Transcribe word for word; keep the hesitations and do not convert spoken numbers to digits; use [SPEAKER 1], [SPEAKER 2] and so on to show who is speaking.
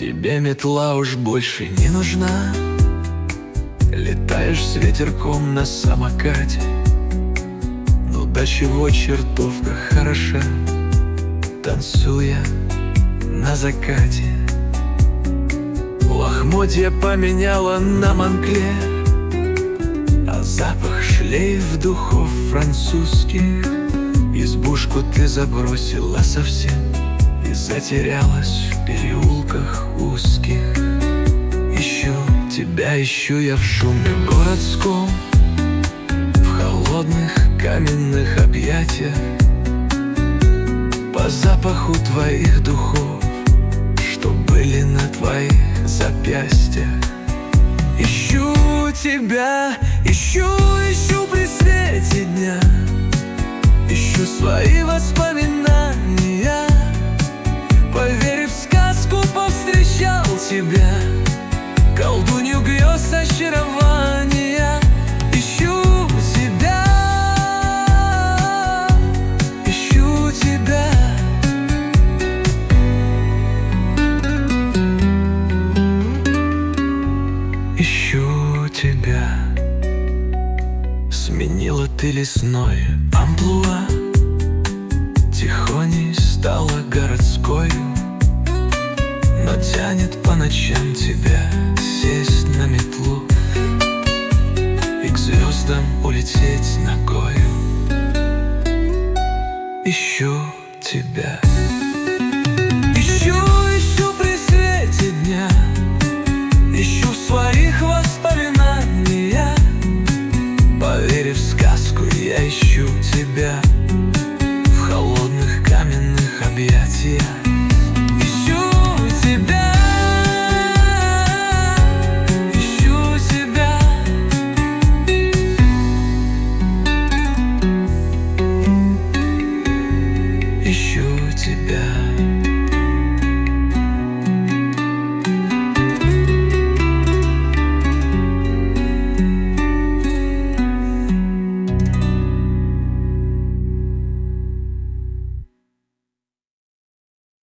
[SPEAKER 1] Тебе метла уж больше не нужна. Летаешь с ветерком на самокате. Ну до чего чертовка хороша, танцуя на закате. Лохмотья поменяла на Монклер, а запах шлейф духов французских. Избушку ты забросила совсем и затерялась в переулках узких. Ищу тебя, ищу я в шуме городском, в холодных каменных объятиях, по запаху твоих духов, что были на твоих запястьях. Ищу тебя, ищу, ищу при свете дня, ищу свои воспоминания. Поверив в сказку, повстречал тебя, колдунью грез очарования. Ищу тебя, ищу тебя. Ищу тебя. Сменила ты лесное амплуа, тихоней стала городской, но тянет по ночам тебя сесть на метлу и к звездам улететь ногою. Ищу тебя.